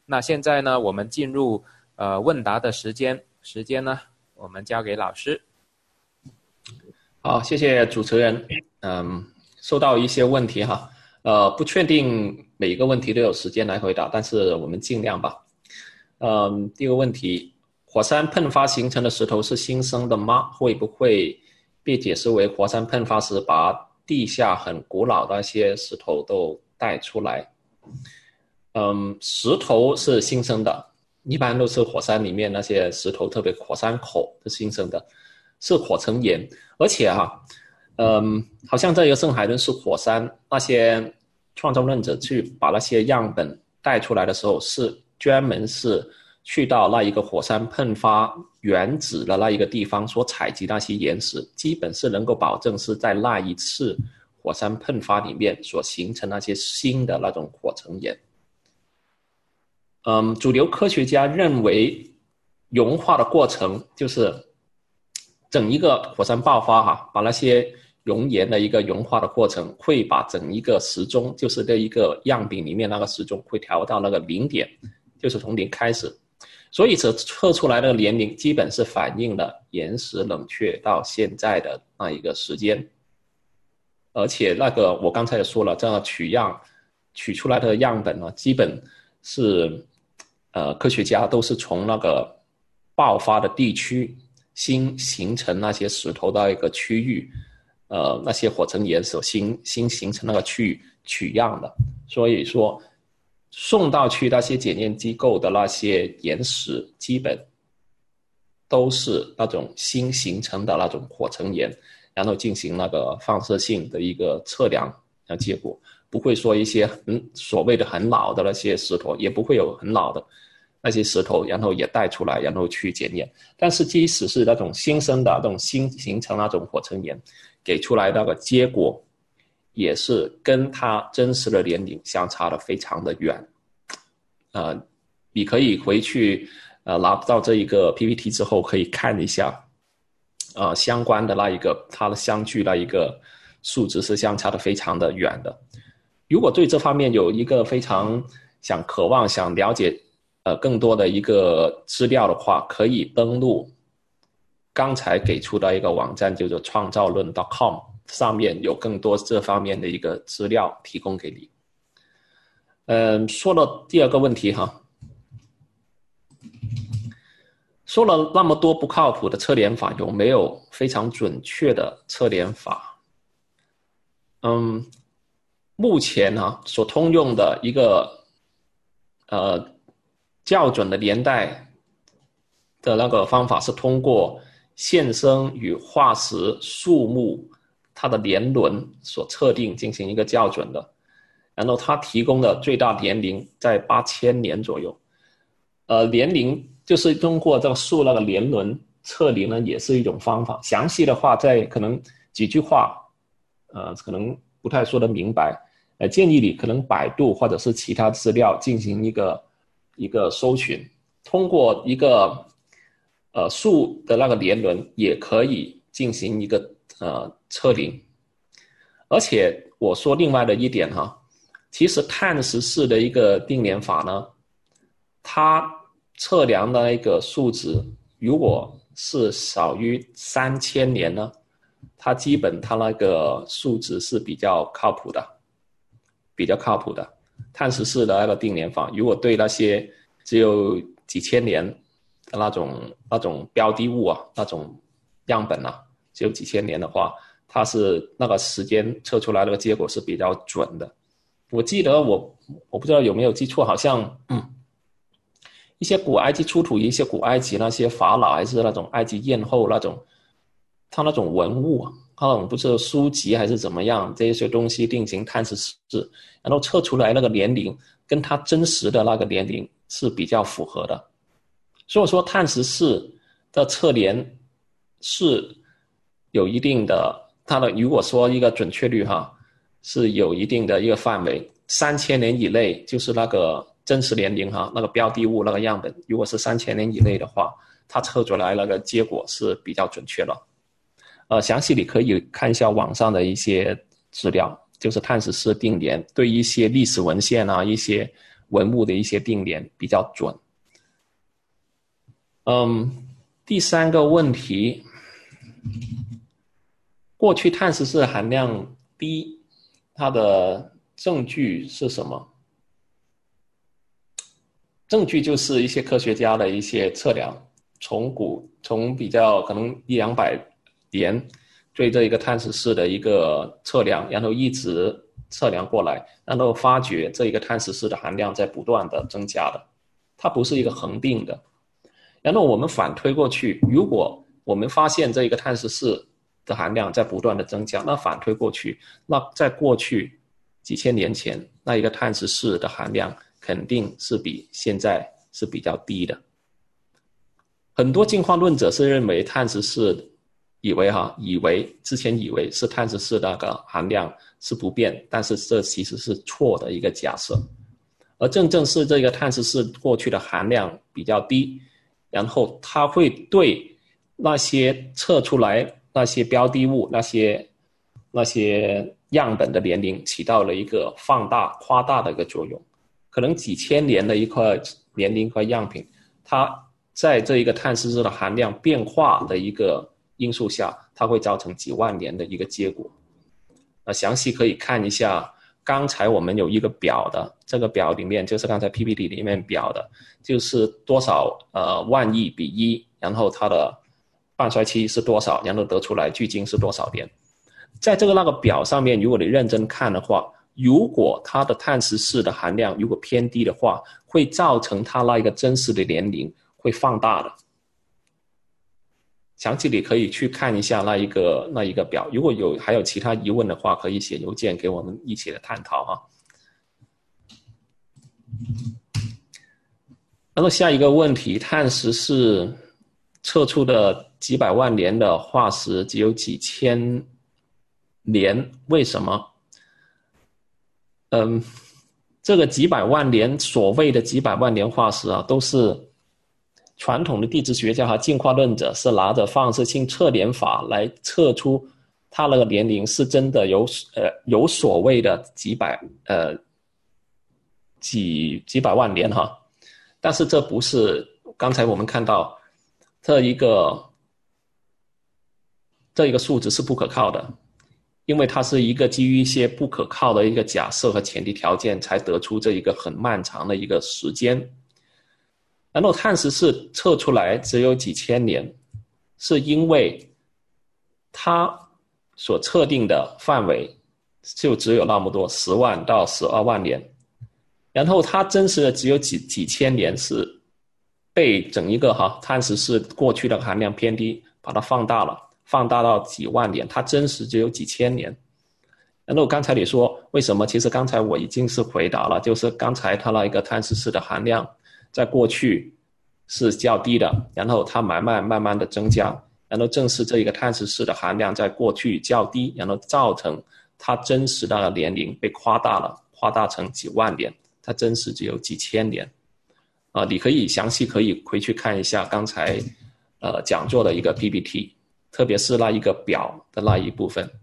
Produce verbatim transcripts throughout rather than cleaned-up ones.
那现在呢，我们进入呃问答的时间，时间呢，我们交给老师。 好，谢谢主持人。嗯，收到一些问题哈，呃，不确定每一个问题都有时间来回答，但是我们尽量吧。嗯，第一个问题，火山喷发形成的石头是新生的吗？会不会被解释为火山喷发时把地下很古老的那些石头都带出来？嗯，石头是新生的，一般都是火山里面那些石头，特别火山口是新生的，是火成岩。而且哈、啊，嗯，好像这个圣海伦是火山，那些创造论者去把那些样本带出来的时候，是专门是去到那一个火山喷发原址的那一个地方所采集那些岩石，基本是能够保证是在那一次火山喷发里面所形成那些新的那种火成岩。嗯，主流科学家认为融化的过程就是整一个火山爆发哈、啊，把那些熔岩的一个融化的过程，会把整一个时钟，就是这一个样品里面那个时钟会调到那个零点，就是从零开始。所以所测出来的年龄基本是反映了岩石冷却到现在的那一个时间。而且那个我刚才也说了，这样取样取出来的样本呢，基本是呃科学家都是从那个爆发的地区新形成那些石头的一个区域，呃那些火成岩所新新形成那个区域取样的。所以说送到去那些检验机构的那些岩石，基本都是那种新形成的那种火成岩，然后进行那个放射性的一个测量的结果，不会说一些很所谓的很老的那些石头，也不会有很老的那些石头，然后也带出来，然后去检验。但是即使是那种新生的那种新形成那种火成岩，给出来那个结果，也是跟它真实的年龄相差的非常的远。呃，你可以回去呃拿到这一个 P P T 之后，可以看一下，呃相关的那一个它的相距那一个数值是相差的非常的远的。如果对这方面有一个非常想渴望想了解呃更多的一个资料的话，可以登录刚才给出的一个网站，叫做创造论 .com， 上面有更多这方面的一个资料提供给你。嗯，说了第二个问题哈，说了那么多不靠谱的测量法，有没有非常准确的测量法？嗯，目前啊所通用的一个呃校准的年代的那个方法是通过现生与化石树木它的年轮所测定进行一个校准的。然后它提供的最大年龄在八千年左右，呃，年龄就是通过这个树那个年轮测龄呢，也是一种方法。详细的话，在可能几句话，呃，可能不太说得明白，呃，建议你可能百度或者是其他资料进行一个一个搜寻，通过一个呃树的那个年轮也可以进行一个呃测龄。而且我说另外的一点哈。其实碳十四的一个定年法呢，它测量的那个数值，如果是少于三千年呢，它基本它那个数值是比较靠谱的，比较靠谱的。碳十四的那个定年法，如果对那些只有几千年的那种那种标的物啊，那种样本啊，只有几千年的话，它是那个时间测出来那个结果是比较准的。我记得我我不知道有没有记错，好像嗯，一些古埃及出土一些古埃及那些法老还是那种埃及艳后那种，他那种文物啊，他那种不是书籍还是怎么样，这些东西进行碳十四，然后测出来那个年龄跟他真实的那个年龄是比较符合的。所以说碳十四的测年是有一定的，它的如果说一个准确率哈。是有一定的一个范围，三千年以内就是那个真实年龄哈，那个标的物那个样本，如果是三千年以内的话，它测出来那个结果是比较准确了。呃，详细你可以看一下网上的一些资料，就是碳十四定年对一些历史文献啊、一些文物的一些定年比较准。嗯，第三个问题，过去碳十四含量低，它的证据是什么？证据就是一些科学家的一些测量，从古从比较可能一两百年对这一个碳十四的一个测量，然后一直测量过来，然后发觉这一个碳十四的含量在不断的增加的，它不是一个恒定的。然后我们反推过去，如果我们发现这一个碳十四的含量在不断的增加，那反推过去，那在过去几千年前，那一个碳十四的含量肯定是比现在是比较低的。很多进化论者是认为碳十四，以为哈，以为之前以为是碳十四那个含量是不变，但是这其实是错的一个假设。而正正是这个碳十四过去的含量比较低，然后它会对那些测出来那些标的物、那些那些样本的年龄起到了一个放大、夸大的一个作用。可能几千年的一块年龄块样品，它在这一个碳十四的含量变化的一个因素下，它会造成几万年的一个结果。那详细可以看一下，刚才我们有一个表的，这个表里面就是刚才 P P T 里面表的，就是多少呃万亿比一，然后它的半衰期是多少，然后得出来距今是多少年。在这个那个表上面，如果你认真看的话，如果它的碳十四的含量如果偏低的话，会造成它那一个真实的年龄会放大的。详细你可以去看一下那一个那一个表，如果有还有其他疑问的话，可以写邮件给我们一起的探讨哈。然后下一个问题，碳十四测出的几百万年的化石只有几千年，为什么？嗯，这个几百万年所谓的几百万年化石啊，都是传统的地质学家和进化论者是拿着放射性测年法来测出它那个年龄是真的有呃有所谓的几百呃几几百万年哈，但是这不是刚才我们看到这一个这一个数值是不可靠的。因为它是一个基于一些不可靠的一个假设和前提条件才得出这一个很漫长的一个时间。然后碳十四测出来只有几千年，是因为它所测定的范围就只有那么多，十万到十二万年。然后它真实的只有几几千年，是被整一个哈碳十四过去的含量偏低，把它放大了。放大到几万年，它真实只有几千年。然后刚才你说为什么？其实刚才我已经是回答了，就是刚才它那一个碳十四的含量在过去是较低的，然后它慢慢慢慢的增加，然后正是这一个碳十四的含量在过去较低，然后造成它真实的年龄被夸大了，夸大成几万年，它真实只有几千年。啊、呃，你可以详细可以回去看一下刚才呃讲座的一个 P P T。特别是那一个表的那一部分。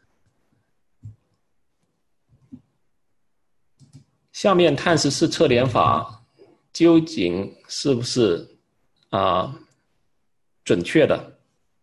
下面碳十四测年法究竟是不是啊、呃、准确的？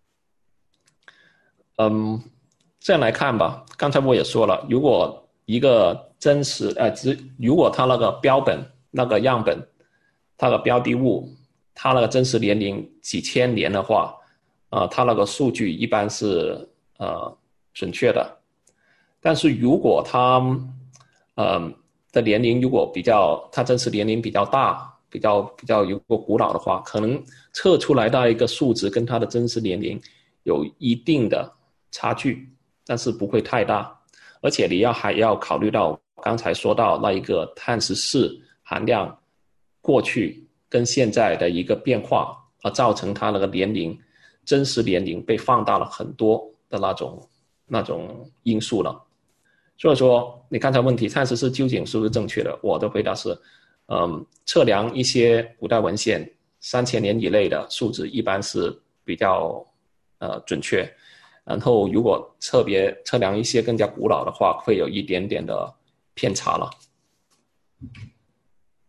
嗯，这样来看吧。刚才我也说了，如果一个真实呃，只如果它那个标本那个样本，它的标的物，它那个真实年龄几千年的话。啊、呃，它那个数据一般是呃准确的，但是如果它呃的年龄如果比较，它真实年龄比较大，比较比较有个古老的话，可能测出来的一个数值跟它的真实年龄有一定的差距，但是不会太大。而且你要还要考虑到刚才说到那一个碳十四含量过去跟现在的一个变化，而造成它那个年龄。真实年龄被放大了很多的那种那种因素了，所以说你刚才问题碳十四究竟是不是正确的？我的回答是，嗯，测量一些古代文献三千年以内的数值一般是比较呃准确，然后如果特别测量一些更加古老的话，会有一点点的偏差了。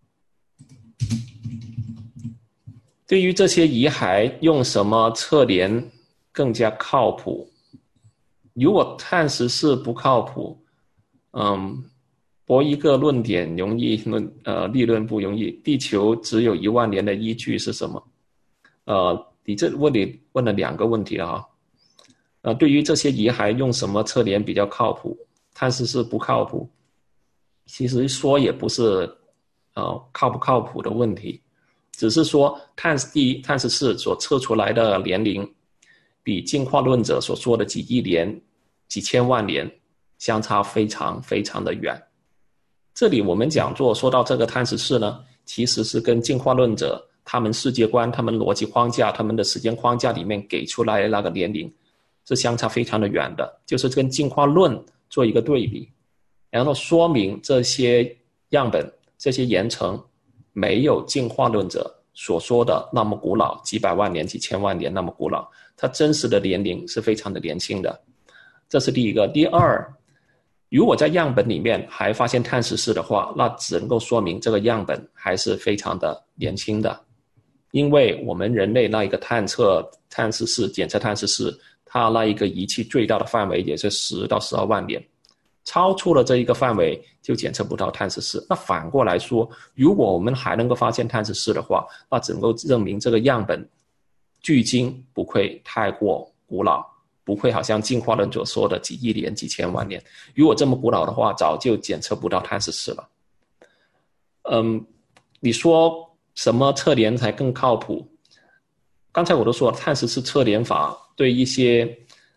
对于这些遗骸，用什么测量更加靠谱？如果碳十四不靠谱，嗯，博一个论点容易论，呃，立论不容易。地球只有一万年的依据是什么？呃，你这问你问了两个问题了啊。呃，对于这些遗骸，用什么测量比较靠谱？碳十四不靠谱，其实说也不是，呃，靠不靠谱的问题，只是说碳第一碳十四所测出来的年龄，比进化论者所说的几亿年、几千万年相差非常非常的远。这里我们讲座说到这个碳十四呢，其实是跟进化论者他们世界观、他们逻辑框架、他们的时间框架里面给出来的那个年龄是相差非常的远的，就是跟进化论做一个对比，然后说明这些样本、这些岩层没有进化论者所说的那么古老，几百万年、几千万年那么古老，它真实的年龄是非常的年轻的。这是第一个。第二，如果在样本里面还发现碳十四的话，那只能够说明这个样本还是非常的年轻的，因为我们人类那一个探测碳十四、检测碳十四，它那一个仪器最大的范围也是十到十二万年，超出了这一个范围就检测不到碳十四。那反过来说，如果我们还能够发现碳十四的话，那只能够证明这个样本距今不会太过古老，不会好像进化论所说的几亿年、几千万年。如果这么古老的话，早就检测不到碳十四了。嗯，你说什么测量才更靠谱？刚才我都说了，碳十四测量法对一些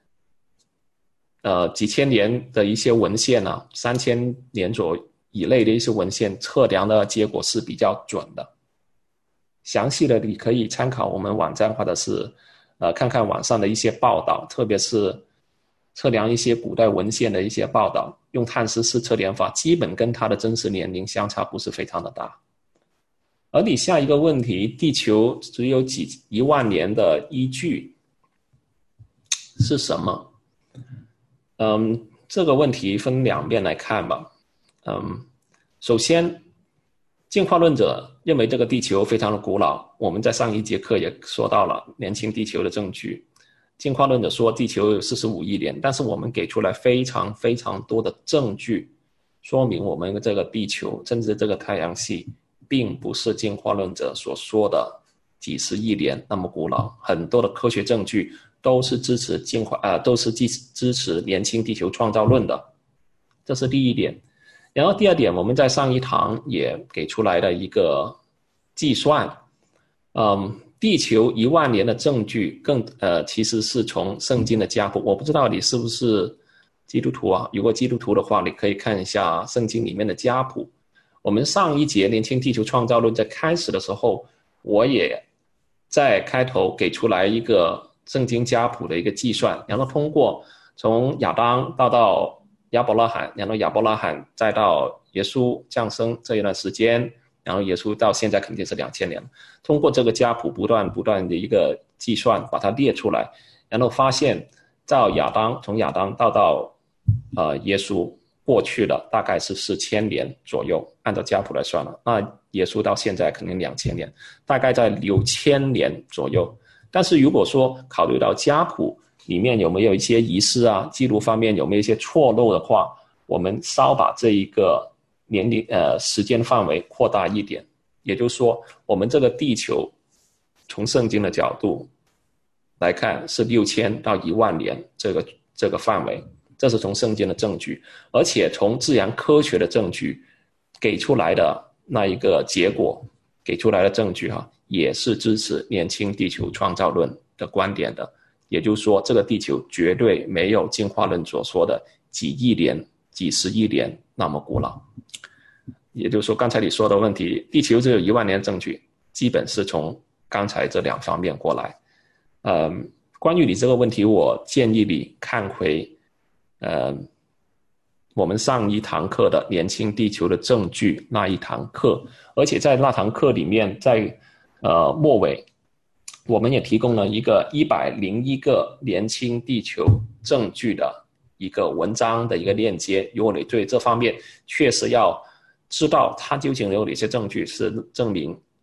呃几千年的一些文献啊，三千年左以内的一些文献测量的结果是比较准的。详细的你可以参考我们网站，或者是呃看看网上的一些报道，特别是测量一些古代文献的一些报道，用碳十四测量法基本跟它的真实年龄相差不是非常的大。而你下一个问题，地球只有几一万年的依据是什么？嗯，这个问题分两面来看吧。嗯，首先，进化论者认为这个地球非常的古老，我们在上一节课也说到了年轻地球的证据。进化论者说地球有四十五亿年，但是我们给出来非常非常多的证据，说明我们这个地球，甚至这个太阳系，并不是进化论者所说的几十亿年那么古老。很多的科学证据都是支持进化，呃，都是支持年轻地球创造论的，这是第一点。然后第二点，我们在上一堂也给出来的一个计算，嗯，地球一万年的证据更呃，其实是从圣经的家谱。我不知道你是不是基督徒啊？如果基督徒的话，你可以看一下圣经里面的家谱。我们上一节年轻地球创造论在开始的时候，我也在开头给出来一个圣经家谱的一个计算，然后通过从亚当到到亚伯拉罕，然后亚伯拉罕再到耶稣降生这一段时间，然后耶稣到现在肯定是两千年，通过这个家谱不断不断的一个计算，把它列出来，然后发现到亚当，从亚当到到呃耶稣过去的大概是四千年左右，按照家谱来算了。那耶稣到现在肯定两千年，大概在六千年左右。但是如果说考虑到家谱里面有没有一些遗失啊，记录方面有没有一些错漏的话，我们稍把这一个年龄呃时间范围扩大一点，也就是说，我们这个地球从圣经的角度来看是六千到一万年这个这个范围，这是从圣经的证据，而且从自然科学的证据给出来的那一个结果，给出来的证据哈、啊，也是支持年轻地球创造论的观点的。也就是说，这个地球绝对没有进化论所说的几亿年、几十亿年那么古老。也就是说，刚才你说的问题，地球只有一万年证据，基本是从刚才这两方面过来。嗯，关于你这个问题，我建议你看回，呃，我们上一堂课的年轻地球的证据那一堂课，而且在那堂课里面，在呃末尾，我们也提供了一个一百零一个年轻地球证据的一个文章的一个链接。如果你对这方面确实要知道它究竟有哪些证据是证明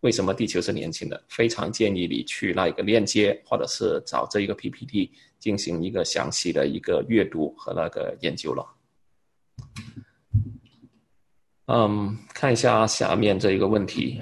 为什么地球是年轻的，非常建议你去那一个链接，或者是找这一个 P P T 进行一个详细的一个阅读和那个研究了。嗯，看一下下面这一个问题。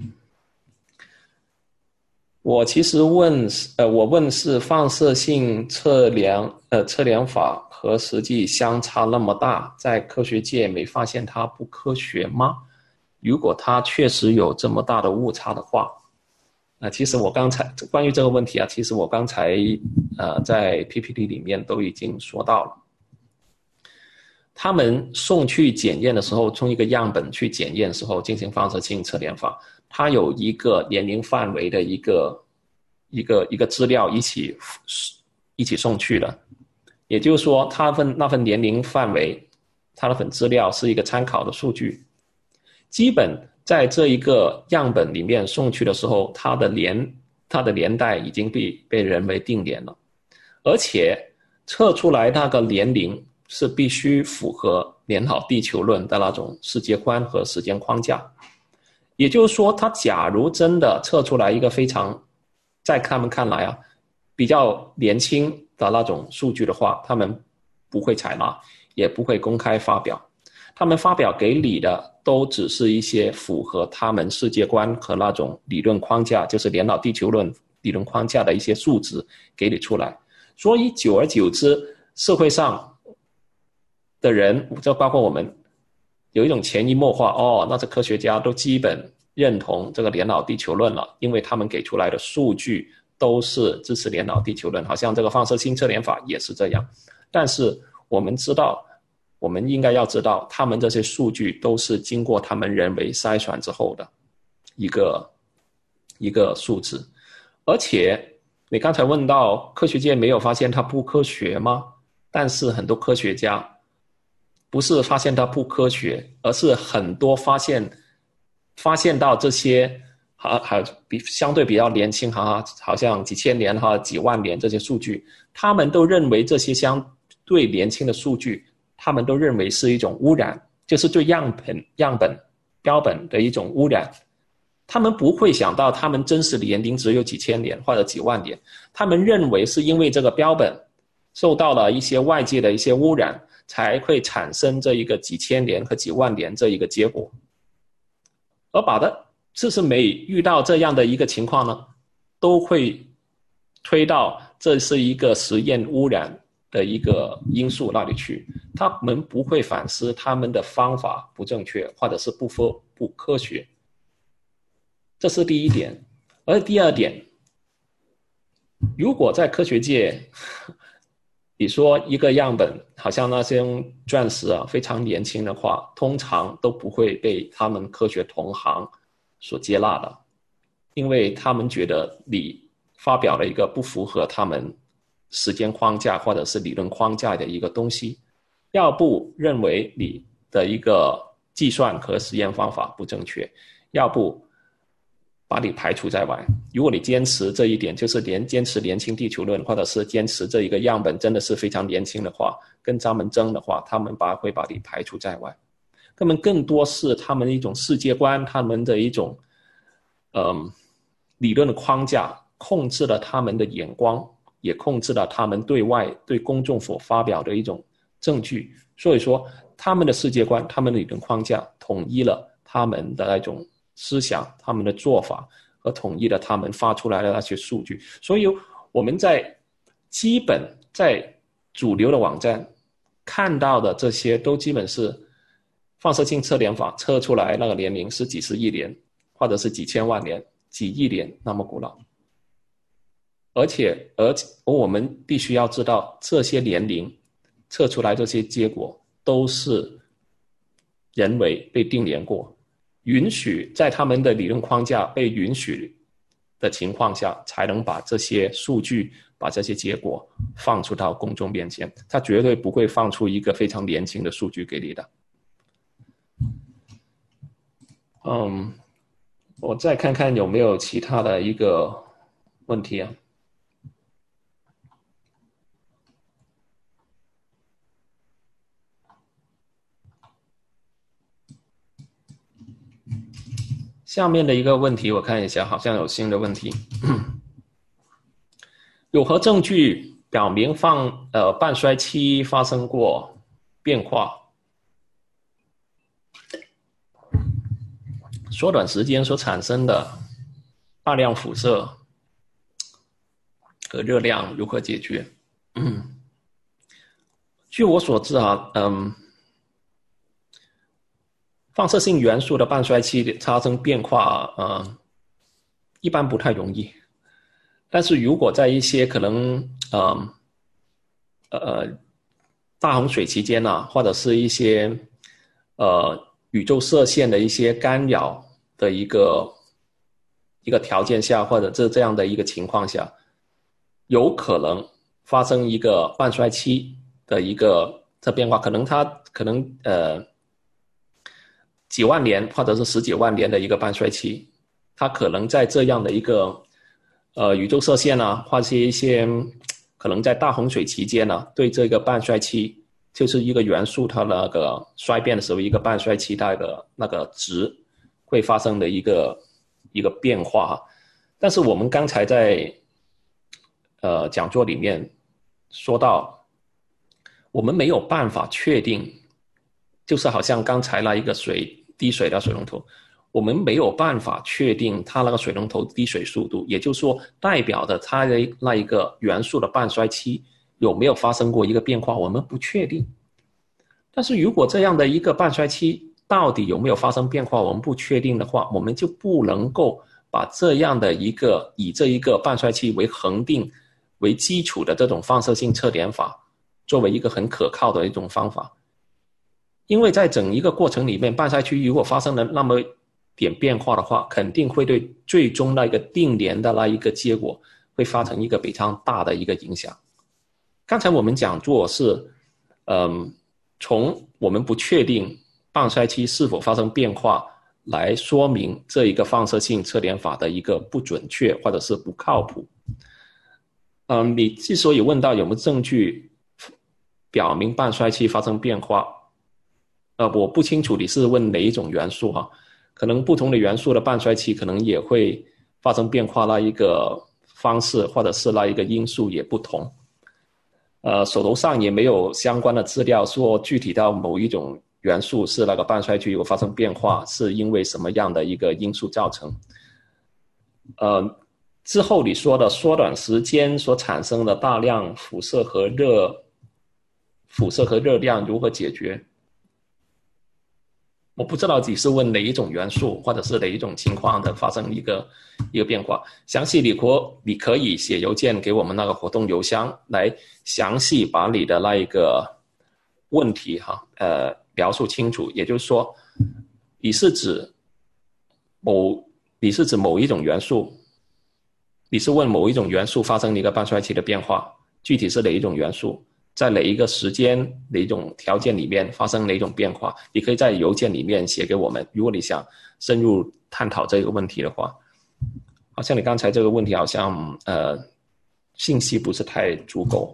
我其实问，呃，我问是放射性测量，呃，测量法和实际相差那么大，在科学界没发现它不科学吗？如果它确实有这么大的误差的话，啊、呃，其实我刚才关于这个问题啊，其实我刚才呃在 P P T 里面都已经说到了。他们送去检验的时候，送一个样本去检验的时候进行放射性测量法，它有一个年龄范围的一个一个一个资料一起一起送去的，也就是说，它份那份年龄范围，它那份资料是一个参考的数据，基本在这一个样本里面送去的时候，它的年它的年代已经被被人为定年了，而且测出来那个年龄是必须符合联好地球论的那种世界观和时间框架。也就是说，他假如真的测出来一个非常，在他们看来啊，比较年轻的那种数据的话，他们不会采纳，也不会公开发表。他们发表给你的都只是一些符合他们世界观和那种理论框架，就是联老地球论理论框架的一些数值给你出来。所以久而久之，社会上的人，就包括我们，有一种潜移默化，哦，那这科学家都基本认同这个联老地球论了，因为他们给出来的数据都是支持联老地球论，好像这个放射性测量法也是这样。但是我们知道，我们应该要知道，他们这些数据都是经过他们人为筛选之后的一个一个数字。而且你刚才问到科学界没有发现它不科学吗？但是很多科学家不是发现它不科学，而是很多发现发现到这些还还比相对比较年轻哈，好像几千年哈、几万年这些数据，他们都认为这些相对年轻的数据，他们都认为是一种污染，就是对样本样本标本的一种污染。他们不会想到他们真实的年龄只有几千年或者几万年，他们认为是因为这个标本受到了一些外界的一些污染，才会产生这一个几千年和几万年这一个结果。而把的是不是每遇到这样的一个情况呢，都会推到这是一个实验污染的一个因素那里去，他们不会反思他们的方法不正确，或者是不科不科学。这是第一点。而第二点，如果在科学界，你说一个样本好像那些钻石啊非常年轻的话，通常都不会被他们科学同行所接纳的，因为他们觉得你发表了一个不符合他们时间框架或者是理论框架的一个东西，要不认为你的一个计算和实验方法不正确，要不把你排除在外。如果你坚持这一点，就是连坚持年轻地球论，或者是坚持这一个样本真的是非常年轻的话，跟他们争的话，他们把会把你排除在外。他们更多是他们的一种世界观，他们的一种嗯理论的框架控制了他们的眼光，也控制了他们对外对公众所发表的一种证据。所以说，他们的世界观，他们的理论框架统一了他们的那种思想，他们的做法，和统一了他们发出来的那些数据。所以我们在基本在主流的网站看到的这些，都基本是放射性测量法测出来那个年龄是几十亿年，或者是几千万年、几亿年那么古老。而且，而我们必须要知道，这些年龄测出来这些结果都是人为被定年过，允许在他们的理论框架被允许的情况下，才能把这些数据、把这些结果放出到公众面前。他绝对不会放出一个非常年轻的数据给你的。嗯，我再看看有没有其他的一个问题啊。 下面的一个问题我看一下，好像有新的问题。有何证据表明放呃半衰期发生过变化？缩短时间所产生的大量辐射和热量如何解决？嗯，据我所知啊，嗯。放射性元素的半衰期发生变化，呃，一般不太容易。但是如果在一些可能，呃，呃，大洪水期间啊，或者是一些呃宇宙射线的一些干扰的一个一个条件下，或者这这样的一个情况下，有可能发生一个半衰期的一个这变化，可能它可能呃。几万年或者是十几万年的一个半衰期，它可能在这样的一个呃宇宙射线啊，或者一些可能在大洪水期间呢、啊，对这个半衰期，就是一个元素它那个衰变的时候，一个半衰期它的那个值会发生的一个一个变化。但是我们刚才在呃讲座里面说到，我们没有办法确定。就是好像刚才那一个水滴水的水龙头，我们没有办法确定它那个水龙头滴水速度，也就是说代表的它的那一个元素的半衰期有没有发生过一个变化，我们不确定。但是如果这样的一个半衰期到底有没有发生变化，我们不确定的话，我们就不能够把这样的一个以这一个半衰期为恒定为基础的这种放射性测点法作为一个很可靠的一种方法。因为在整一个过程里面，半衰期如果发生了那么点变化的话，肯定会对最终那个定年的那一个结果会发生一个非常大的一个影响。刚才我们讲座是，嗯，从我们不确定半衰期是否发生变化来说明这一个放射性测点法的一个不准确或者是不靠谱。嗯，你之所以问到有没有证据表明半衰期发生变化，呃，我不清楚你是问哪一种元素哈，可能不同的元素的半衰期可能也会发生变化，那一个方式或者是那一个因素也不同。呃，手头上也没有相关的资料说具体到某一种元素是那个半衰期有发生变化，是因为什么样的一个因素造成。呃，之后你说的缩短时间所产生的大量辐射和热辐射和热量如何解决？我不知道你是问哪一种元素，或者是哪一种情况的发生一个一个变化。详细你可你可以写邮件给我们那个活动邮箱，来详细把你的那一个问题哈呃描述清楚。也就是说，你是指某你是指某一种元素，你是问某一种元素发生一个半衰期的变化，具体是哪一种元素？在哪一个时间、哪一种条件里面发生哪种变化，你可以在邮件里面写给我们。如果你想深入探讨这个问题的话，好像你刚才这个问题好像呃信息不是太足够。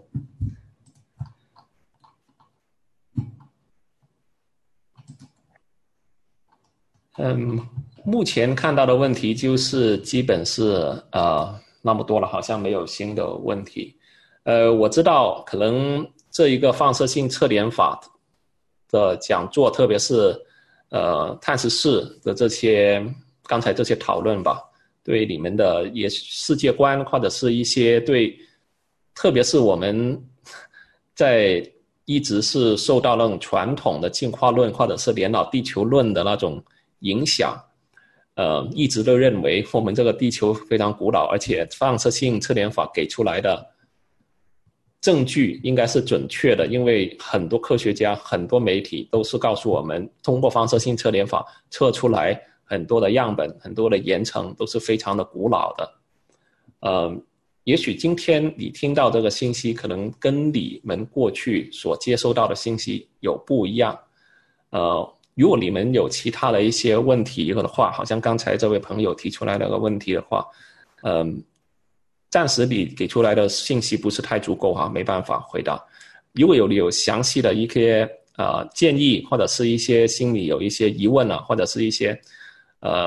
嗯，目前看到的问题就是基本是呃那么多了，好像没有新的问题。呃，我知道可能这一个放射性测点法的讲座，特别是呃碳十四的这些刚才这些讨论吧，对你们的也世界观或者是一些对，特别是我们在一直是受到那种传统的进化论或者是连老地球论的那种影响。呃，一直都认为我们这个地球非常古老，而且放射性测点法给出来的证据应该是准确的，因为很多科学家、很多媒体都是告诉我们，通过放射性测点法测出来很多的样本、很多的岩层都是非常的古老的。呃，也许今天你听到这个信息，可能跟你们过去所接收到的信息有不一样。呃，如果你们有其他的一些问题的话，好像刚才这位朋友提出来那个问题的话，嗯。暂时你给出来的信息不是太足够哈，没办法回答。如果有你有详细的一些呃建议，或者是一些心里有一些疑问啊，或者是一些呃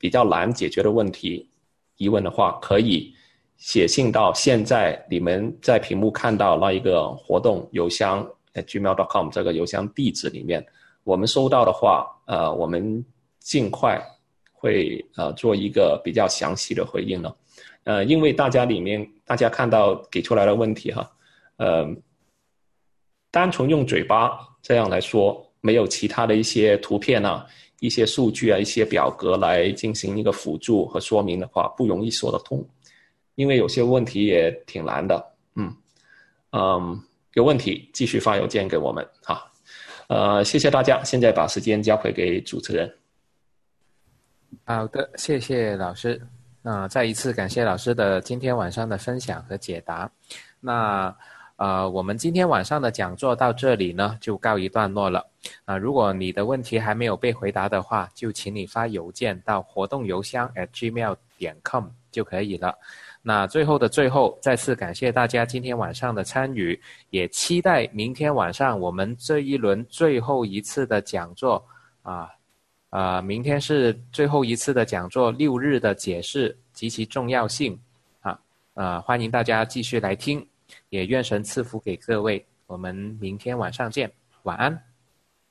比较难解决的问题疑问的话，可以写信到现在你们在屏幕看到那一个活动邮箱 at gmail dot com 这个邮箱地址里面，我们收到的话，呃，我们尽快会呃做一个比较详细的回应呢。呃，因为大家里面大家看到给出来的问题哈，呃，单纯用嘴巴这样来说，没有其他的一些图片啊、一些数据啊、一些表格来进行一个辅助和说明的话，不容易说得通，因为有些问题也挺难的。嗯嗯，有问题继续发邮件给我们哈。呃，谢谢大家，现在把时间交回给主持人。 好的，谢谢老师。那、呃、再一次感谢老师的今天晚上的分享和解答。那呃，我们今天晚上的讲座到这里呢，就告一段落了。啊、呃，如果你的问题还没有被回答的话，就请你发邮件到活动邮箱 at gmail dot com 就可以了。那最后的最后，再次感谢大家今天晚上的参与，也期待明天晚上我们这一轮最后一次的讲座啊。呃，明天是最后一次的讲座，六日的解释及其重要性啊，呃，欢迎大家继续来听，也愿神赐福给各位，我们明天晚上见，晚安。